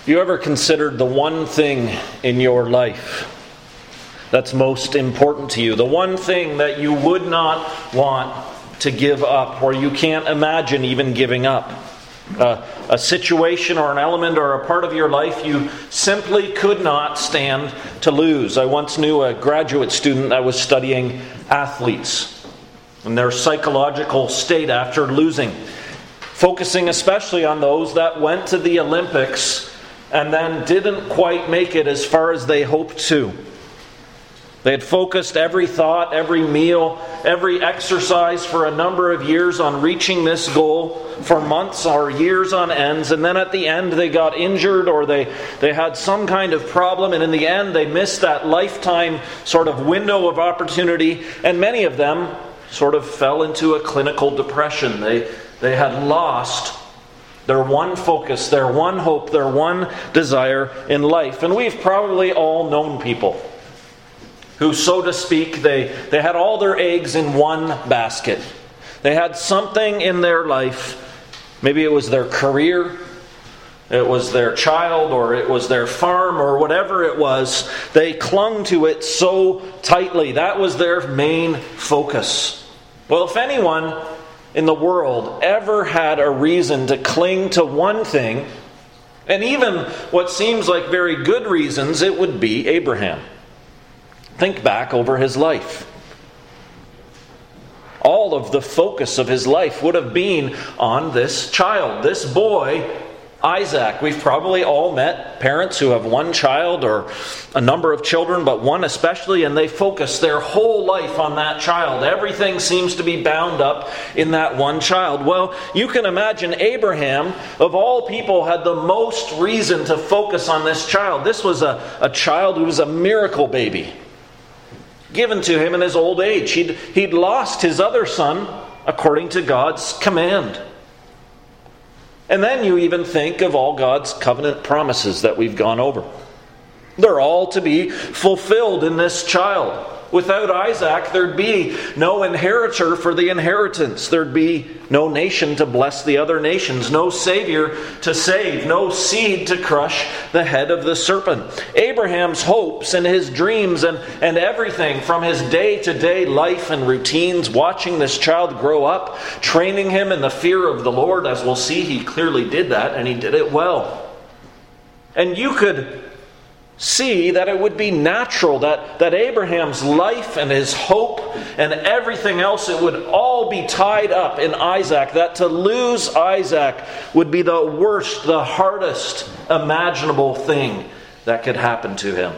Have you ever considered the one thing in your life that's most important to you? The one thing that you would not want to give up, or you can't imagine even giving up? A situation or an element or a part of your life you simply could not stand to lose. I once knew a graduate student that was studying athletes and their psychological state after losing, focusing especially on those that went to the Olympics and then didn't quite make it as far as they hoped to. They had focused every thought, every meal, every exercise for a number of years on reaching this goal for months or years on ends. And then at the end they got injured or they had some kind of problem. And in the end they missed that lifetime sort of window of opportunity. And many of them sort of fell into a clinical depression. They had lost their one focus, their one hope, their one desire in life. And we've probably all known people who, so to speak, they had all their eggs in one basket. They had something in their life. Maybe it was their career, it was their child, or it was their farm, or whatever it was. They clung to it so tightly. That was their main focus. Well, if anyone in the world ever had a reason to cling to one thing, and even what seems like very good reasons, it would be Abraham. Think back over his life. All of the focus of his life would have been on this child, this boy, Isaac. We've probably all met parents who have one child or a number of children, but one especially, and they focus their whole life on that child. Everything seems to be bound up in that one child. Well, you can imagine Abraham, of all people, had the most reason to focus on this child. This was a child who was a miracle baby, given to him in his old age. He'd lost his other son according to God's command. And then you even think of all God's covenant promises that we've gone over. They're all to be fulfilled in this child. Without Isaac, there'd be no inheritor for the inheritance. There'd be no nation to bless the other nations, no Savior to save, no seed to crush the head of the serpent. Abraham's hopes and his dreams and everything from his day-to-day life and routines, watching this child grow up, training him in the fear of the Lord. As we'll see, he clearly did that, and he did it well. And you could see that it would be natural that Abraham's life and his hope and everything else, it would all be tied up in Isaac. That to lose Isaac would be the worst, the hardest imaginable thing that could happen to him.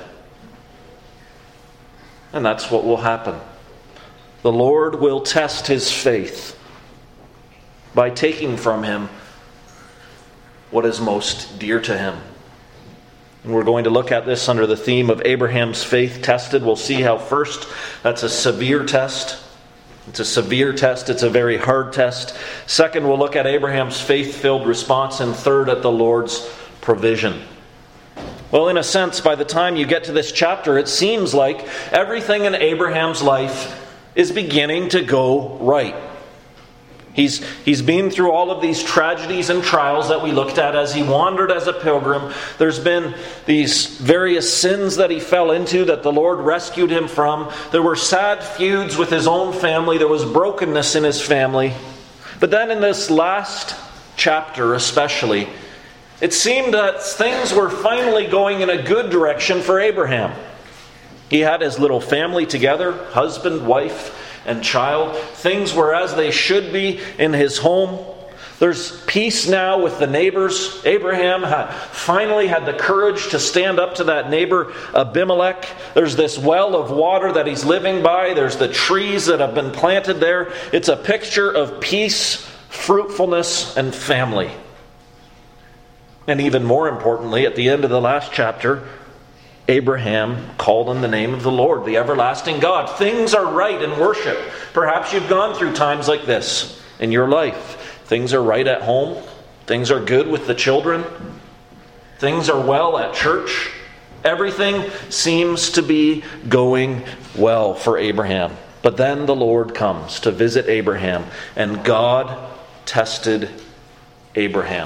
And that's what will happen. The Lord will test his faith by taking from him what is most dear to him. And we're going to look at this under the theme of Abraham's faith tested. We'll see how first, that's a severe test. It's a severe test. It's a very hard test. Second, we'll look at Abraham's faith-filled response. And third, at the Lord's provision. Well, in a sense, by the time you get to this chapter, it seems like everything in Abraham's life is beginning to go right. He's been through all of these tragedies and trials that we looked at as he wandered as a pilgrim. There's been these various sins that he fell into that the Lord rescued him from. There were sad feuds with his own family. There was brokenness in his family. But then in this last chapter especially, it seemed that things were finally going in a good direction for Abraham. He had his little family together, husband, wife, and child. Things were as they should be in his home. There's peace now with the neighbors. Abraham finally had the courage to stand up to that neighbor Abimelech. There's this well of water that he's living by. There's the trees that have been planted there. It's a picture of peace, fruitfulness, and family. And even more importantly, at the end of the last chapter, Abraham called on the name of the Lord, the everlasting God. Things are right in worship. Perhaps you've gone through times like this in your life. Things are right at home. Things are good with the children. Things are well at church. Everything seems to be going well for Abraham. But then the Lord comes to visit Abraham, and God tested Abraham.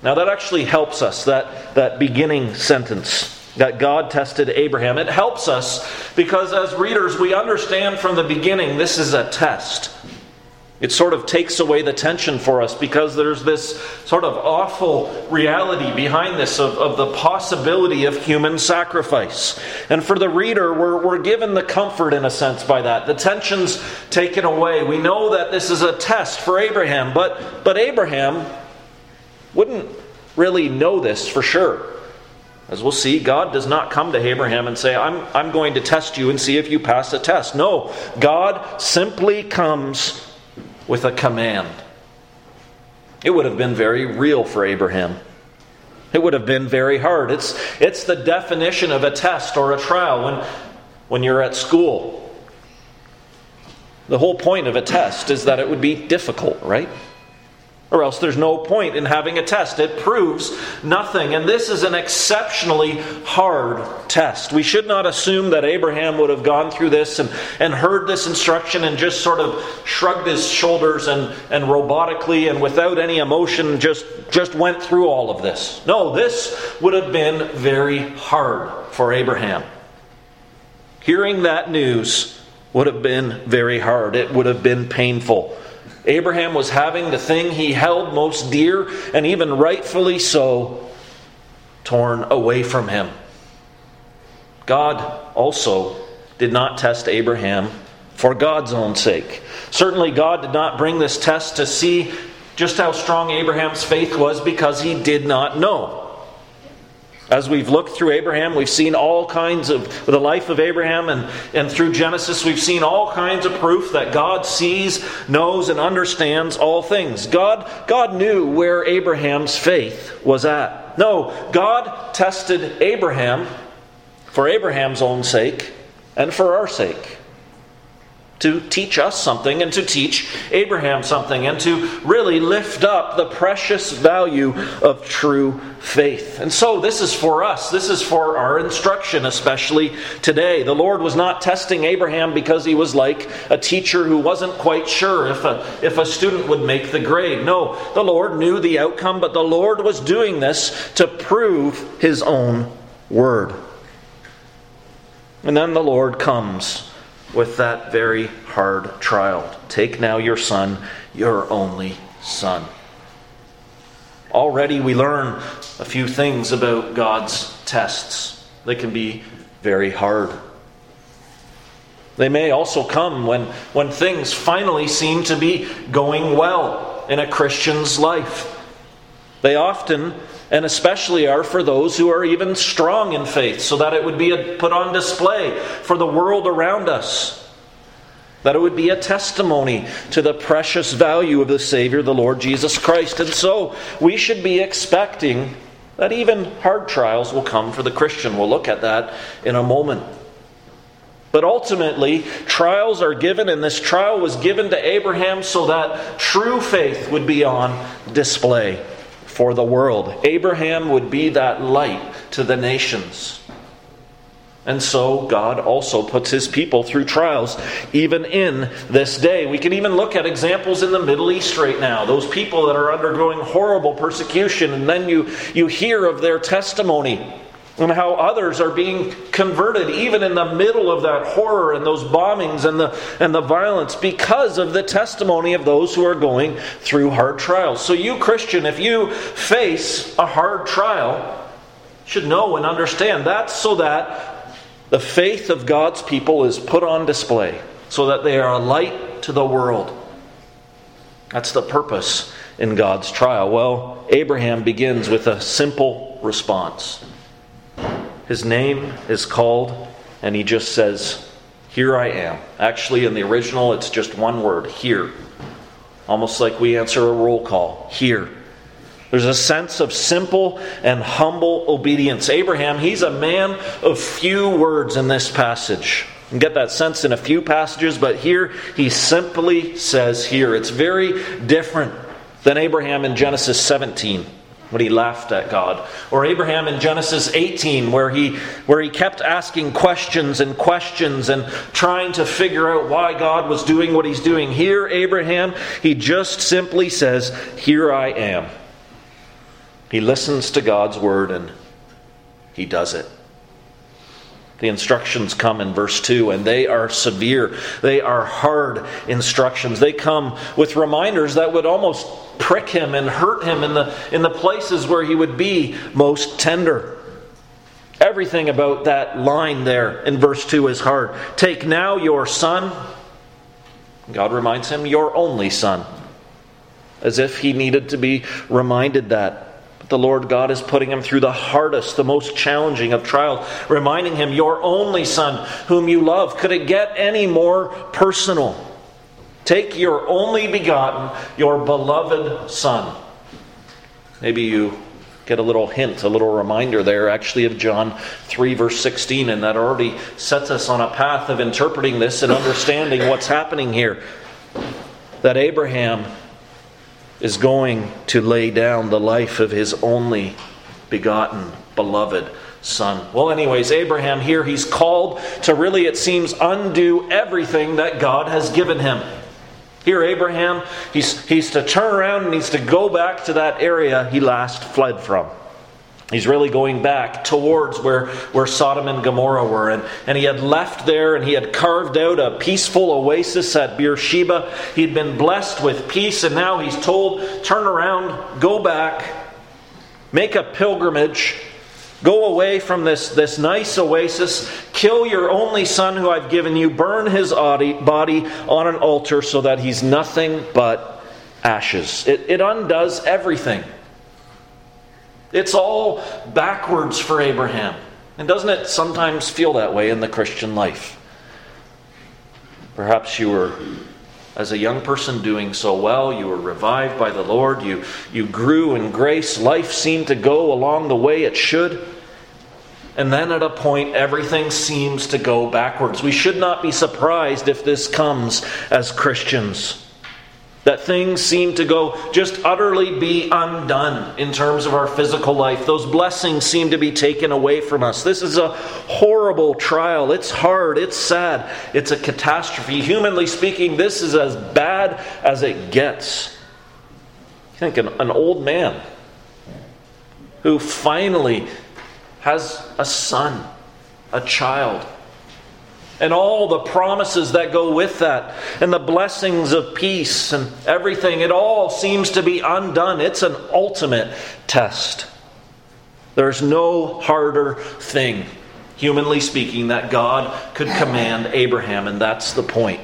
Now that actually helps us, that beginning sentence, that God tested Abraham. It helps us because as readers we understand from the beginning this is a test. It sort of takes away the tension for us because there's this sort of awful reality behind this of the possibility of human sacrifice. And for the reader, we're given the comfort in a sense by that. The tension's taken away. We know that this is a test for Abraham, but Abraham wouldn't really know this for sure. As we'll see, God does not come to Abraham and say, I'm going to test you and see if you pass the test. No, God simply comes with a command. It would have been very real for Abraham. It would have been very hard. It's the definition of a test or a trial when you're at school. The whole point of a test is that it would be difficult, right? Or else there's no point in having a test. It proves nothing. And this is an exceptionally hard test. We should not assume that Abraham would have gone through this and heard this instruction and just sort of shrugged his shoulders and robotically and without any emotion just went through all of this. No, this would have been very hard for Abraham. Hearing that news would have been very hard. It would have been painful. Abraham was having the thing he held most dear, and even rightfully so, torn away from him. God also did not test Abraham for God's own sake. Certainly God did not bring this test to see just how strong Abraham's faith was because he did not know. As we've looked through Abraham, we've seen all kinds of the life of Abraham, and through Genesis we've seen all kinds of proof that God sees, knows, and understands all things. God knew where Abraham's faith was at. No, God tested Abraham for Abraham's own sake and for our sake. To teach us something and to teach Abraham something and to really lift up the precious value of true faith. And so this is for us. This is for our instruction, especially today. The Lord was not testing Abraham because he was like a teacher who wasn't quite sure if a student would make the grade. No, the Lord knew the outcome, but the Lord was doing this to prove his own word. And then the Lord comes with that very hard trial. Take now your son, your only son. Already we learn a few things about God's tests. They can be very hard. They may also come when things finally seem to be going well in a Christian's life. They often and especially are for those who are even strong in faith, so that it would be put on display for the world around us. That it would be a testimony to the precious value of the Savior, the Lord Jesus Christ. And so we should be expecting that even hard trials will come for the Christian. We'll look at that in a moment. But ultimately, trials are given, and this trial was given to Abraham so that true faith would be on display for the world. Abraham would be that light to the nations. And so God also puts his people through trials even in this day. We can even look at examples in the Middle East right now. Those people that are undergoing horrible persecution, and then you hear of their testimony and how others are being converted even in the middle of that horror and those bombings and the violence because of the testimony of those who are going through hard trials. So you, Christian, if you face a hard trial, should know and understand that's so that the faith of God's people is put on display, so that they are a light to the world. That's the purpose in God's trial. Well, Abraham begins with a simple response. His name is called, and he just says, "Here I am." Actually, in the original, it's just one word, "here." Almost like we answer a roll call, "Here." There's a sense of simple and humble obedience. Abraham, he's a man of few words in this passage. You can get that sense in a few passages, but here he simply says, "Here." It's very different than Abraham in Genesis 17. When he laughed at God. Or Abraham in Genesis 18 where he kept asking questions and trying to figure out why God was doing what he's doing. Here, Abraham, he just simply says, "Here I am." He listens to God's word and he does it. The instructions come in verse 2, and they are severe. They are hard instructions. They come with reminders that would almost prick him and hurt him in the places where he would be most tender. Everything about that line there in verse 2 is hard. Take now your son. God reminds him, your only son. As if he needed to be reminded that. But the Lord God is putting him through the hardest, the most challenging of trials, reminding him, your only son whom you love. Could it get any more personal? Take your only begotten, your beloved son. Maybe you get a little hint, a little reminder there actually of John 3 verse 16, and that already sets us on a path of interpreting this and understanding what's happening here. That Abraham is going to lay down the life of his only begotten, beloved son. Well, anyways, Abraham here, he's called to really, it seems, undo everything that God has given him. Here, Abraham, he's to turn around and he's to go back to that area he last fled from. He's really going back towards where Sodom and Gomorrah were. And he had left there and he had carved out a peaceful oasis at Beersheba. He'd been blessed with peace, and now he's told, turn around, go back, make a pilgrimage, go away from this nice oasis, kill your only son who I've given you, burn his body on an altar so that he's nothing but ashes. It undoes everything. It's all backwards for Abraham. And doesn't it sometimes feel that way in the Christian life? Perhaps you were, as a young person, doing so well. You were revived by the Lord. You grew in grace. Life seemed to go along the way it should. And then at a point, everything seems to go backwards. We should not be surprised if this comes as Christians. That things seem to go just utterly be undone in terms of our physical life. Those blessings seem to be taken away from us. This is a horrible trial. It's hard. It's sad. It's a catastrophe. Humanly speaking, this is as bad as it gets. You think an old man who finally has a son, a child, and all the promises that go with that, and the blessings of peace and everything, it all seems to be undone. It's an ultimate test. There's no harder thing, humanly speaking, that God could command Abraham, and that's the point.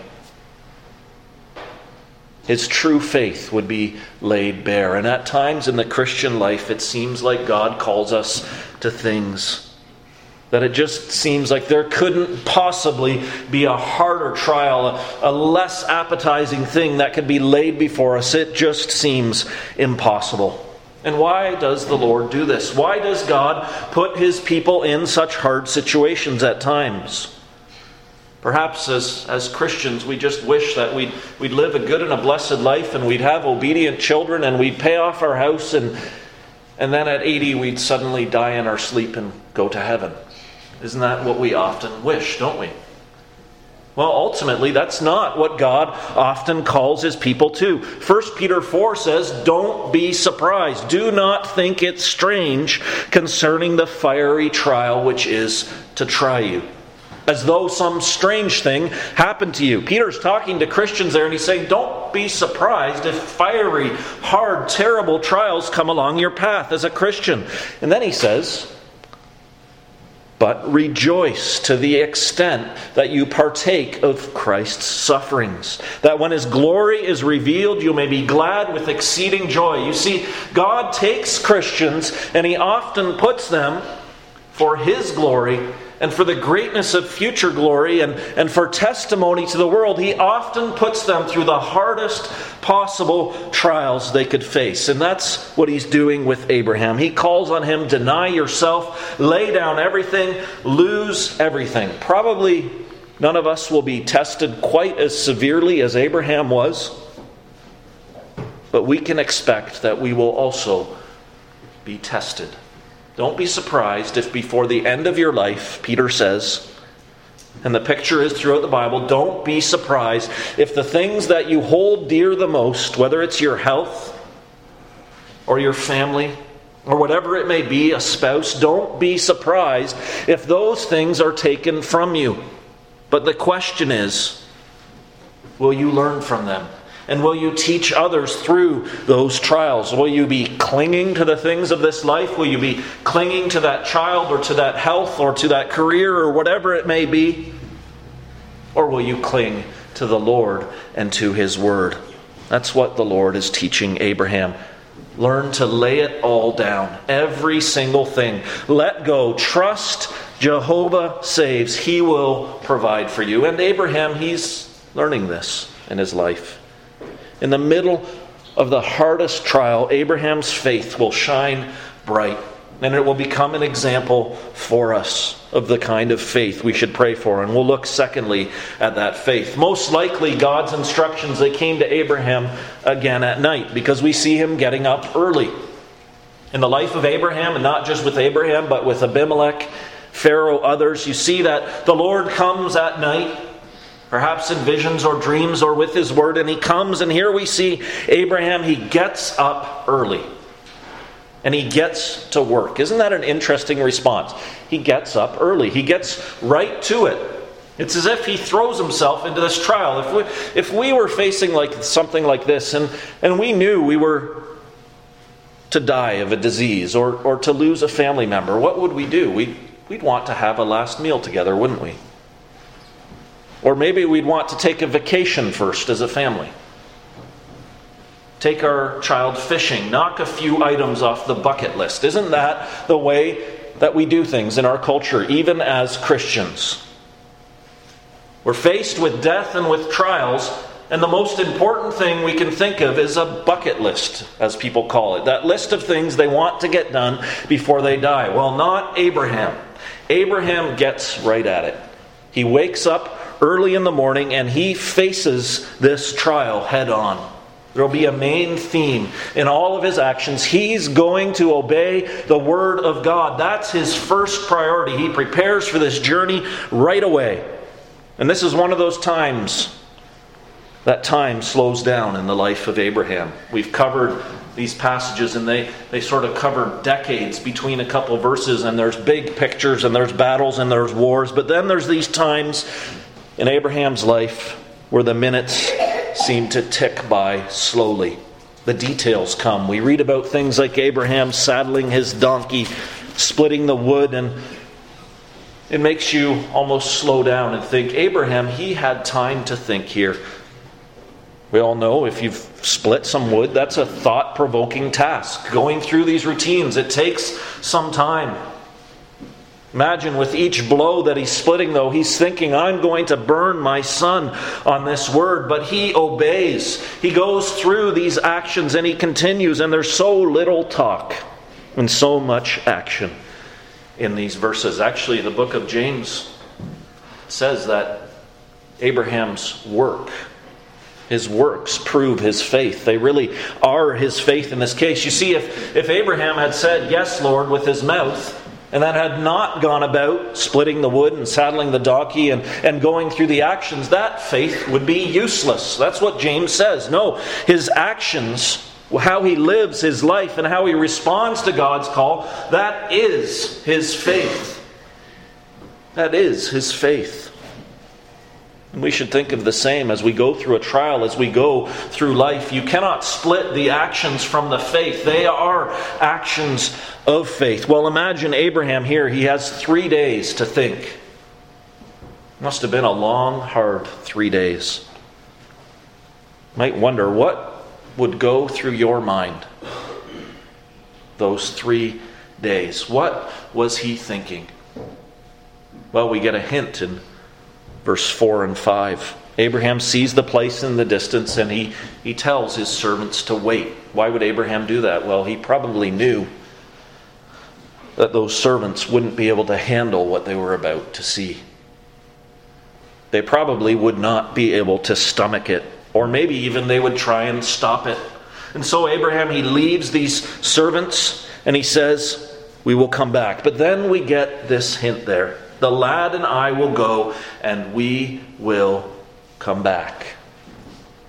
His true faith would be laid bare. And at times in the Christian life, it seems like God calls us to things that it just seems like there couldn't possibly be a harder trial, a less appetizing thing that could be laid before us. It just seems impossible. And why does the Lord do this? Why does God put His people in such hard situations at times? Perhaps as Christians, we just wish that we'd live a good and a blessed life, and we'd have obedient children, and we'd pay off our house, and then at 80 we'd suddenly die in our sleep and go to heaven. Isn't that what we often wish, don't we? Well, ultimately, that's not what God often calls His people to. 1 Peter 4 says, don't be surprised. Do not think it strange concerning the fiery trial which is to try you, as though some strange thing happened to you. Peter's talking to Christians there, and he's saying, don't be surprised if fiery, hard, terrible trials come along your path as a Christian. And then he says, but rejoice to the extent that you partake of Christ's sufferings, that when His glory is revealed, you may be glad with exceeding joy. You see, God takes Christians and He often puts them for His glory and for the greatness of future glory and for testimony to the world. He often puts them through the hardest possible trials they could face. And that's what He's doing with Abraham. He calls on him, deny yourself, lay down everything, lose everything. Probably none of us will be tested quite as severely as Abraham was, but we can expect that we will also be tested. Don't be surprised if before the end of your life, Peter says, and the picture is throughout the Bible, don't be surprised if the things that you hold dear the most, whether it's your health or your family or whatever it may be, a spouse, don't be surprised if those things are taken from you. But the question is, will you learn from them? And will you teach others through those trials? Will you be clinging to the things of this life? Will you be clinging to that child or to that health or to that career or whatever it may be? Or will you cling to the Lord and to His Word? That's what the Lord is teaching Abraham. Learn to lay it all down. Every single thing. Let go. Trust Jehovah saves. He will provide for you. And Abraham, he's learning this in his life. In the middle of the hardest trial, Abraham's faith will shine bright. And it will become an example for us of the kind of faith we should pray for. And we'll look secondly at that faith. Most likely God's instructions, they came to Abraham again at night, because we see him getting up early. In the life of Abraham, and not just with Abraham, but with Abimelech, Pharaoh, others, you see that the Lord comes at night, perhaps in visions or dreams or with His Word, and He comes, and here we see Abraham, he gets up early. And he gets to work. Isn't that an interesting response? He gets up early. He gets right to it. It's as if he throws himself into this trial. If we were facing something like this, and we knew we were to die of a disease or to lose a family member, what would we do? We'd want to have a last meal together, wouldn't we? Or maybe we'd want to take a vacation first as a family. Take our child fishing, knock a few items off the bucket list. Isn't that the way that we do things in our culture, even as Christians? We're faced with death and with trials, and the most important thing we can think of is a bucket list, as people call it. That list of things they want to get done before they die. Well, not Abraham. Abraham gets right at it. He wakes up early in the morning and he faces this trial head on. There will be a main theme in all of his actions. He's going to obey the Word of God. That's his first priority. He prepares for this journey right away. And this is one of those times that time slows down in the life of Abraham. We've covered these passages, and they sort of cover decades between a couple of verses, and there's big pictures, and there's battles, and there's wars. But then there's these times in Abraham's life where the minutes seem to tick by slowly. The details come. We read about things like Abraham saddling his donkey, splitting the wood, and it makes you almost slow down and think, Abraham, he had time to think here. We all know if you've split some wood, that's a thought-provoking task. Going through these routines, it takes some time. Imagine with each blow that he's splitting, though, he's thinking, I'm going to burn my son on this word. But he obeys. He goes through these actions and he continues. And there's so little talk and so much action in these verses. Actually, the book of James says that Abraham's work, his works prove his faith. They really are his faith in this case. You see, if Abraham had said, yes, Lord, with his mouth, and that had not gone about splitting the wood and saddling the donkey and going through the actions, that faith would be useless. That's what James says. No, his actions, how he lives his life and how he responds to God's call, that is his faith. That is his faith. And we should think of the same as we go through a trial, as we go through life. You cannot split the actions from the faith. They are actions of faith. Well, imagine Abraham here. He has 3 days to think. Must have been a long, hard 3 days. Might wonder what would go through your mind those 3 days. What was he thinking? Well, we get a hint in verse 4 and 5. Abraham sees the place in the distance and he tells his servants to wait. Why would Abraham do that? Well, he probably knew that those servants wouldn't be able to handle what they were about to see. They probably would not be able to stomach it, or maybe even they would try and stop it. And so Abraham, he leaves these servants and he says, we will come back. But then we get this hint there. The lad and I will go, and we will come back.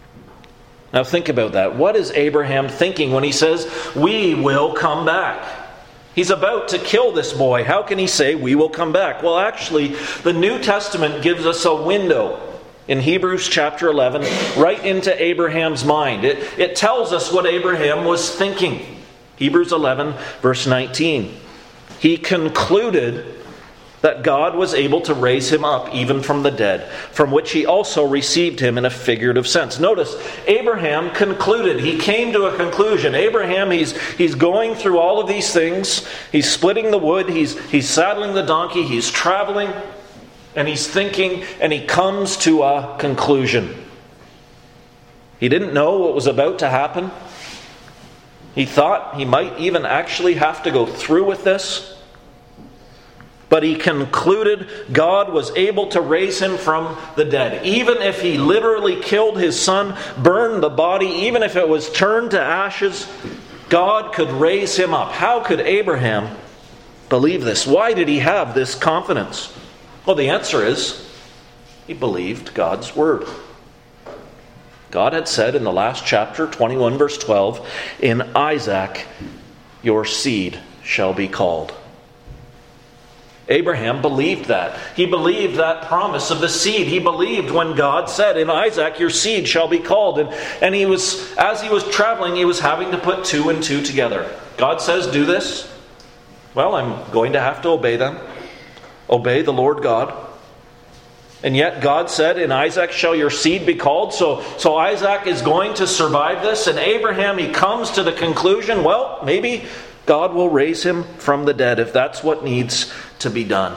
Now think about that. What is Abraham thinking when he says, we will come back? He's about to kill this boy. How can he say, we will come back? Well, actually, the New Testament gives us a window in Hebrews chapter 11 right into Abraham's mind. It tells us what Abraham was thinking. Hebrews 11, verse 19. He concluded that God was able to raise him up even from the dead, from which he also received him in a figurative sense. Notice, Abraham concluded. He came to a conclusion. Abraham, he's going through all of these things. He's splitting the wood. He's saddling the donkey. He's traveling. And he's thinking. And he comes to a conclusion. He didn't know what was about to happen. He thought he might even actually have to go through with this. But he concluded God was able to raise him from the dead. Even if he literally killed his son, burned the body, even if it was turned to ashes, God could raise him up. How could Abraham believe this? Why did he have this confidence? Well, the answer is he believed God's word. God had said in the last chapter, 21 verse 12, in Isaac your seed shall be called. Abraham believed that. He believed that promise of the seed. He believed when God said, in Isaac your seed shall be called. And he was, as he was traveling, he was having to put two and two together. God says, do this. Well, I'm going to have to obey them. Obey the Lord God. And yet God said, in Isaac shall your seed be called. So Isaac is going to survive this. And Abraham, he comes to the conclusion, well, maybe God will raise him from the dead if that's what needs to be done.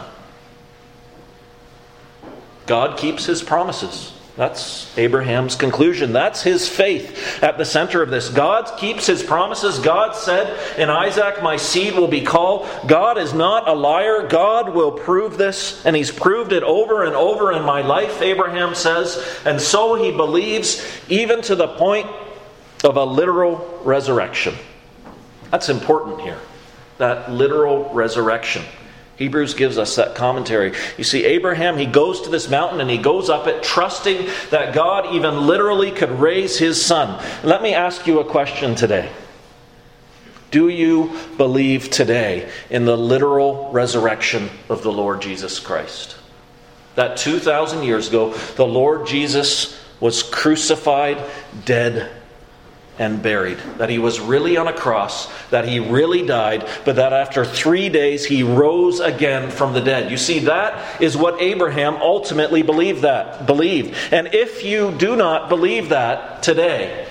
God keeps his promises. That's Abraham's conclusion. That's his faith at the center of this. God keeps his promises. God said, in Isaac my seed will be called. God is not a liar. God will prove this. And he's proved it over and over in my life, Abraham says. And so he believes even to the point of a literal resurrection. That's important here. That literal resurrection. Hebrews gives us that commentary. You see, Abraham, he goes to this mountain and he goes up it, trusting that God even literally could raise his son. Let me ask you a question today. Do you believe today in the literal resurrection of the Lord Jesus Christ? That 2,000 years ago, the Lord Jesus was crucified, dead, and buried. That he was really on a cross, that he really died, but that after 3 days he rose again from the dead. You see, that is what Abraham ultimately believed. And if you do not believe that today,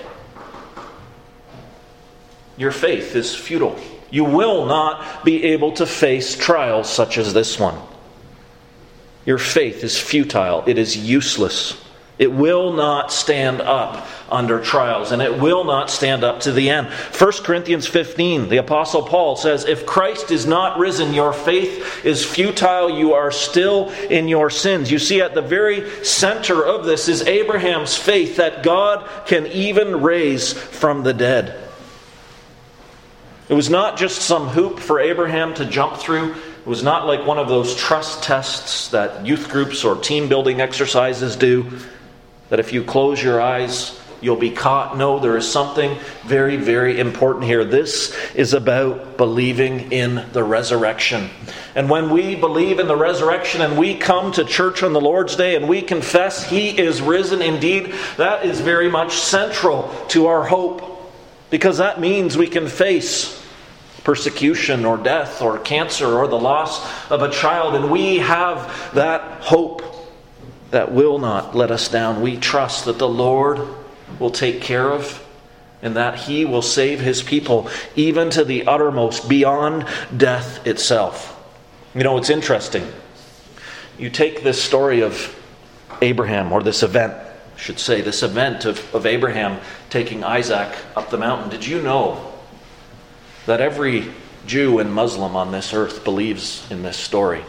your faith is futile. You will not be able to face trials such as this one. Your faith is futile. It is useless. It will not stand up under trials, and it will not stand up to the end. 1 Corinthians 15, the Apostle Paul says, if Christ is not risen, your faith is futile. You are still in your sins. You see, at the very center of this is Abraham's faith that God can even raise from the dead. It was not just some hoop for Abraham to jump through. It was not like one of those trust tests that youth groups or team building exercises do, that if you close your eyes, you'll be caught. No, there is something very, very important here. This is about believing in the resurrection. And when we believe in the resurrection and we come to church on the Lord's Day and we confess He is risen indeed, that is very much central to our hope. Because that means we can face persecution or death or cancer or the loss of a child. And we have that hope that will not let us down. We trust that the Lord will take care of and that He will save His people even to the uttermost, beyond death itself. You know, it's interesting. You take this story of Abraham, or this event, I should say, this event of Abraham taking Isaac up the mountain. Did you know that every Jew and Muslim on this earth believes in this story?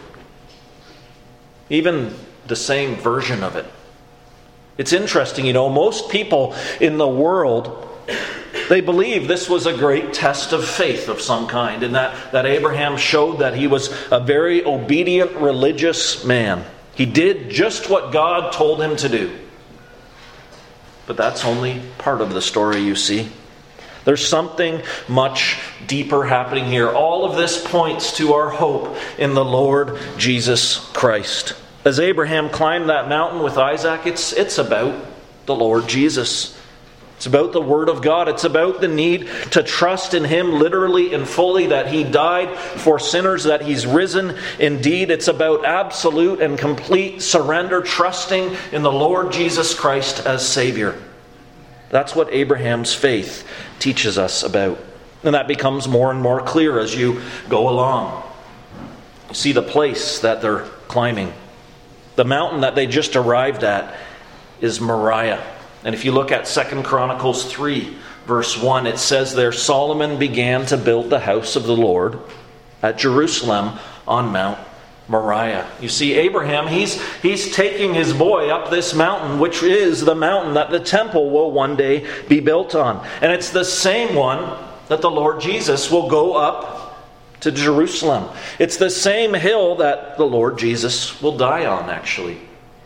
Even the same version of it. It's interesting, you know, most people in the world, they believe this was a great test of faith of some kind, and that Abraham showed that he was a very obedient religious man. He did just what God told him to do. But that's only part of the story, you see. There's something much deeper happening here. All of this points to our hope in the Lord Jesus Christ. As Abraham climbed that mountain with Isaac, it's about the Lord Jesus. It's about the Word of God. It's about the need to trust in Him literally and fully, that He died for sinners, that He's risen indeed. It's about absolute and complete surrender, trusting in the Lord Jesus Christ as Savior. That's what Abraham's faith teaches us about. And that becomes more and more clear as you go along. You see the place that they're climbing. The mountain that they just arrived at is Moriah. And if you look at 2 Chronicles 3, verse 1, it says there, Solomon began to build the house of the Lord at Jerusalem on Mount Moriah. You see, Abraham, he's taking his boy up this mountain, which is the mountain that the temple will one day be built on. And it's the same one that the Lord Jesus will go up to Jerusalem. It's the same hill that the Lord Jesus will die on, actually.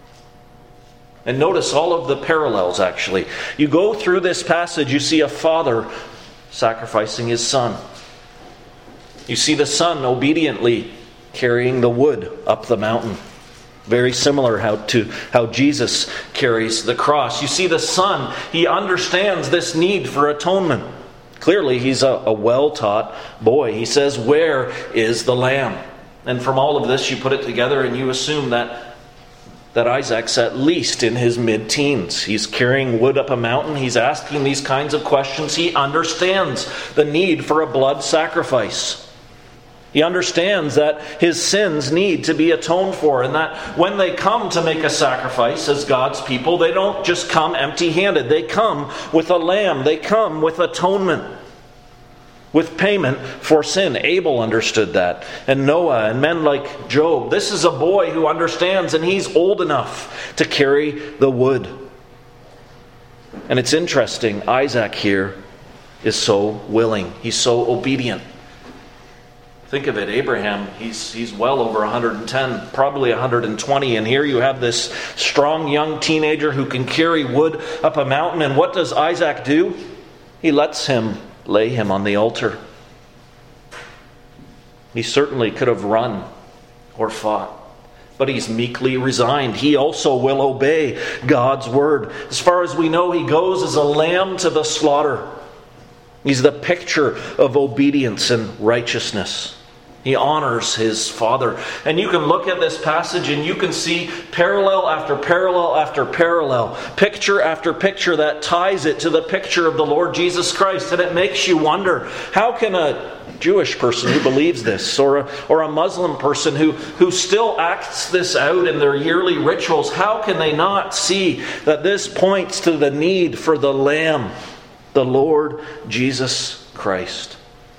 And notice all of the parallels, actually. You go through this passage, you see a father sacrificing his son. You see the son obediently carrying the wood up the mountain. Very similar to how Jesus carries the cross. You see the son, he understands this need for atonement. Clearly, he's a well-taught boy. He says, "Where is the lamb?" And from all of this, you put it together and you assume that Isaac's at least in his mid-teens. He's carrying wood up a mountain. He's asking these kinds of questions. He understands the need for a blood sacrifice. He understands that his sins need to be atoned for, and that when they come to make a sacrifice as God's people, they don't just come empty-handed. They come with a lamb. They come with atonement, with payment for sin. Abel understood that, and Noah, and men like Job. This is a boy who understands, and he's old enough to carry the wood. And it's interesting, Isaac here is so willing. He's so obedient. Think of it, Abraham, he's well over 110, probably 120, and here you have this strong young teenager who can carry wood up a mountain, and what does Isaac do? He lets him lay him on the altar. He certainly could have run or fought, but he's meekly resigned. He also will obey God's word. As far as we know, he goes as a lamb to the slaughter. He's the picture of obedience and righteousness. He honors his father. And you can look at this passage and you can see parallel after parallel after parallel, picture after picture that ties it to the picture of the Lord Jesus Christ. And it makes you wonder, how can a Jewish person who believes this, or a Muslim person who still acts this out in their yearly rituals, how can they not see that this points to the need for the Lamb, the Lord Jesus Christ?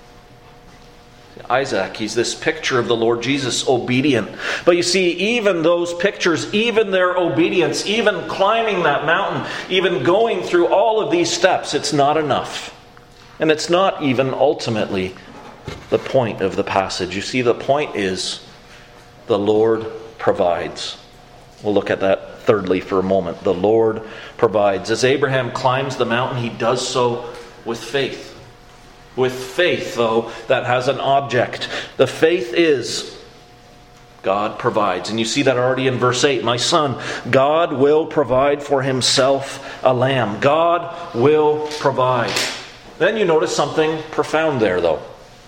Isaac, he's this picture of the Lord Jesus, obedient. But you see, even those pictures, even their obedience, even climbing that mountain, even going through all of these steps, it's not enough. And it's not even ultimately the point of the passage. You see, the point is the Lord provides. We'll look at that thirdly for a moment. The Lord provides. As Abraham climbs the mountain, he does so with faith. With faith, though, that has an object. The faith is God provides. And you see that already in verse 8. My son, God will provide for himself a lamb. God will provide. Then you notice something profound there, though.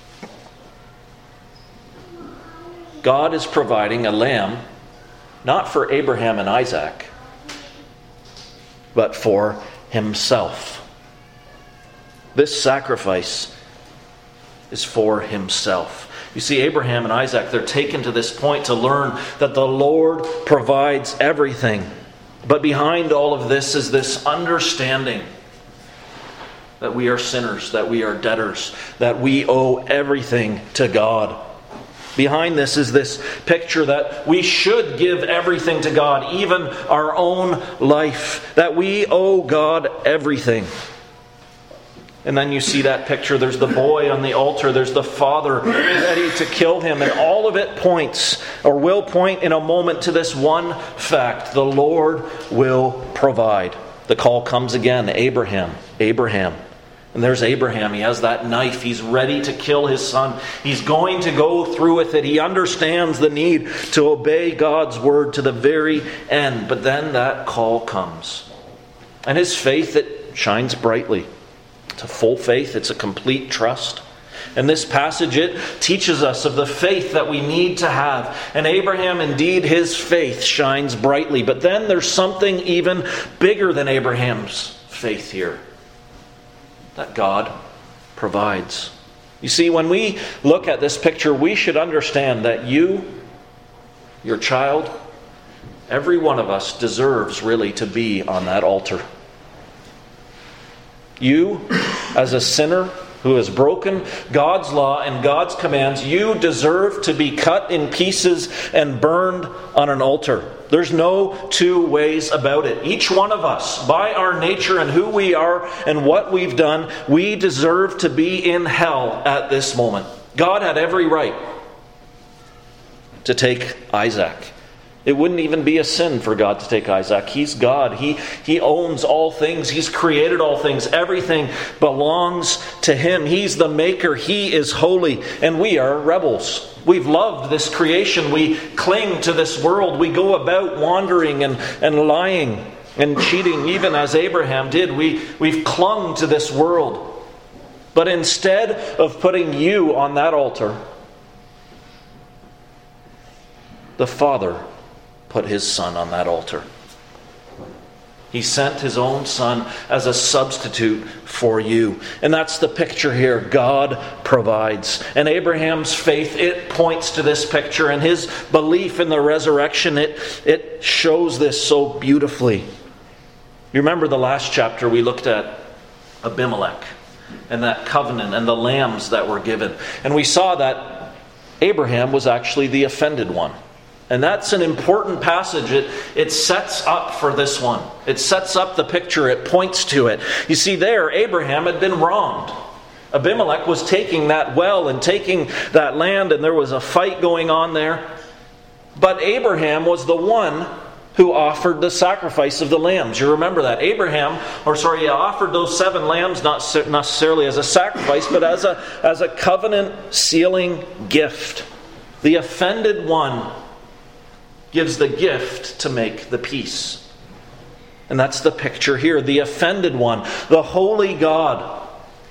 God is providing a lamb, not for Abraham and Isaac, but for himself. This sacrifice is for himself. You see, Abraham and Isaac, they're taken to this point to learn that the Lord provides everything. But behind all of this is this understanding that we are sinners, that we are debtors, that we owe everything to God. Behind this is this picture that we should give everything to God, even our own life, that we owe God everything. And then you see that picture. There's the boy on the altar. There's the father ready to kill him. And all of it points, or will point in a moment, to this one fact. The Lord will provide. The call comes again. Abraham, Abraham. And there's Abraham. He has that knife. He's ready to kill his son. He's going to go through with it. He understands the need to obey God's word to the very end. But then that call comes. And his faith, it shines brightly. It's a full faith. It's a complete trust. And this passage, it teaches us of the faith that we need to have. And Abraham, indeed, his faith shines brightly. But then there's something even bigger than Abraham's faith here. That God provides. You see, when we look at this picture, we should understand that you, your child, every one of us deserves really to be on that altar. You, as a sinner who has broken God's law and God's commands, you deserve to be cut in pieces and burned on an altar. There's no two ways about it. Each one of us, by our nature and who we are and what we've done, we deserve to be in hell at this moment. God had every right to take Isaac. It wouldn't even be a sin for God to take Isaac. He's God. He owns all things. He's created all things. Everything belongs to Him. He's the maker. He is holy. And we are rebels. We've loved this creation. We cling to this world. We go about wandering and lying and cheating, even as Abraham did. We've clung to this world. But instead of putting you on that altar, the Father put His Son on that altar. He sent His own Son as a substitute for you. And that's the picture here. God provides. And Abraham's faith, it points to this picture. And his belief in the resurrection, it shows this so beautifully. You remember the last chapter we looked at Abimelech and that covenant and the lambs that were given. And we saw that Abraham was actually the offended one. And that's an important passage. It sets up for this one. It sets up the picture. It points to it. You see, there, Abraham had been wronged. Abimelech was taking that well and taking that land, and there was a fight going on there. But Abraham was the one who offered the sacrifice of the lambs. You remember that. He offered those 7 lambs not necessarily as a sacrifice, but as a covenant sealing gift. The offended one gives the gift to make the peace. And that's the picture here. The offended one, the holy God,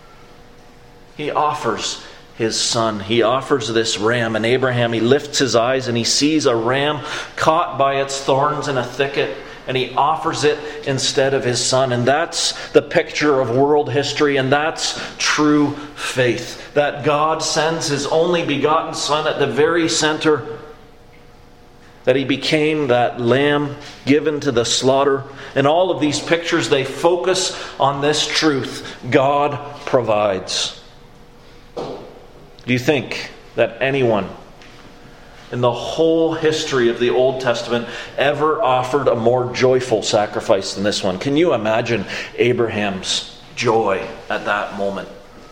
He offers His Son. He offers this ram. And Abraham, he lifts his eyes and he sees a ram caught by its thorns in a thicket. And he offers it instead of his Son. And that's the picture of world history. And that's true faith. That God sends His only begotten Son at the very center. That He became that lamb given to the slaughter. And all of these pictures, they focus on this truth. God provides. Do you think that anyone in the whole history of the Old Testament ever offered a more joyful sacrifice than this one? Can you imagine Abraham's joy at that moment?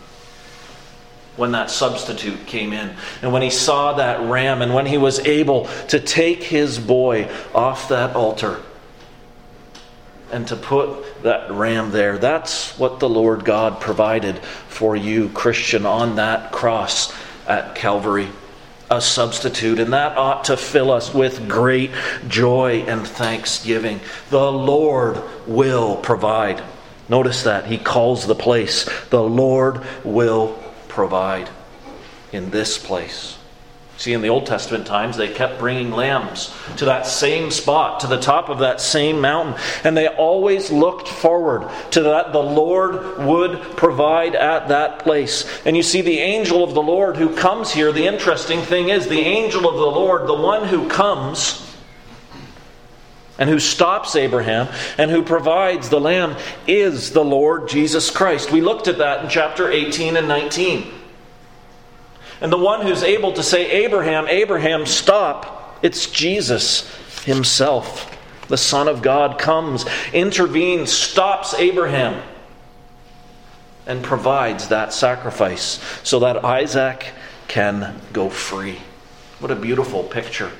When that substitute came in, and when he saw that ram, and when he was able to take his boy off that altar and to put that ram there. That's what the Lord God provided for you, Christian, on that cross at Calvary. A substitute, and that ought to fill us with great joy and thanksgiving. The Lord will provide. Notice that He calls the place, the Lord will provide in this place. See, in the Old Testament times, they kept bringing lambs to that same spot, to the top of that same mountain. And they always looked forward to that the Lord would provide at that place. And you see, the angel of the Lord who comes here, the interesting thing is, the angel of the Lord, the one who comes and who stops Abraham and who provides the lamb, is the Lord Jesus Christ. We looked at that in chapter 18 and 19. And the one who's able to say, Abraham, Abraham, stop, it's Jesus Himself. The Son of God comes, intervenes, stops Abraham, and provides that sacrifice so that Isaac can go free. What a beautiful picture.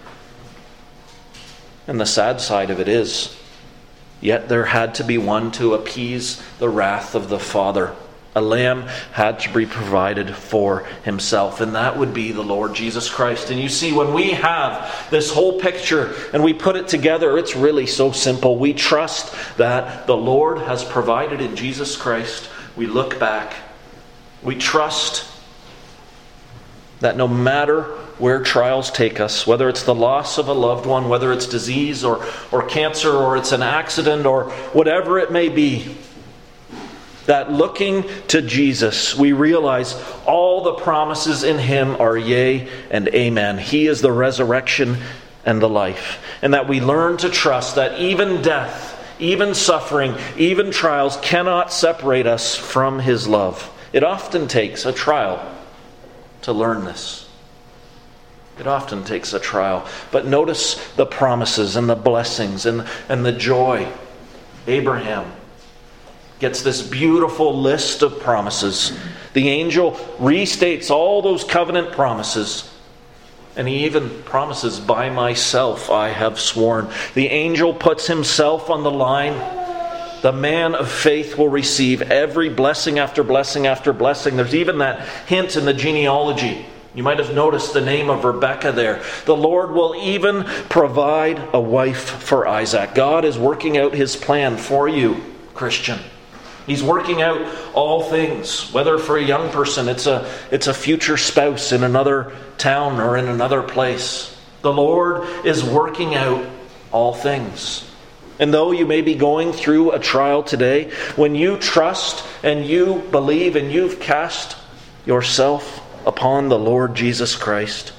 And the sad side of it is, yet there had to be one to appease the wrath of the Father. A lamb had to be provided for himself, and that would be the Lord Jesus Christ. And you see, when we have this whole picture and we put it together, it's really so simple. We trust that the Lord has provided in Jesus Christ. We look back. We trust that no matter where trials take us, whether it's the loss of a loved one, whether it's disease or cancer, or it's an accident, or whatever it may be, that looking to Jesus, we realize all the promises in Him are yea and amen. He is the resurrection and the life. And that we learn to trust that even death, even suffering, even trials cannot separate us from His love. It often takes a trial to learn this. It often takes a trial. But notice the promises and the blessings and the joy. Abraham gets this beautiful list of promises. The angel restates all those covenant promises. And he even promises, by myself I have sworn. The angel puts himself on the line. The man of faith will receive every blessing after blessing after blessing. There's even that hint in the genealogy. You might have noticed the name of Rebekah there. The Lord will even provide a wife for Isaac. God is working out His plan for you, Christian. He's working out all things. Whether for a young person, it's a future spouse in another town or in another place. The Lord is working out all things. And though you may be going through a trial today, when you trust and you believe and you've cast yourself upon the Lord Jesus Christ,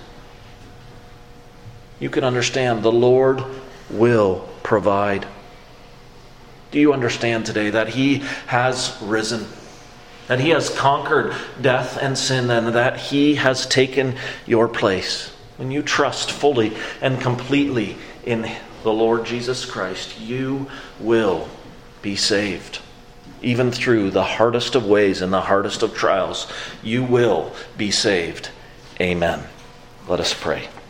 you can understand the Lord will provide. Do you understand today that He has risen? That He has conquered death and sin, and that He has taken your place? When you trust fully and completely in the Lord Jesus Christ, you will be saved. Even through the hardest of ways and the hardest of trials, you will be saved. Amen. Let us pray.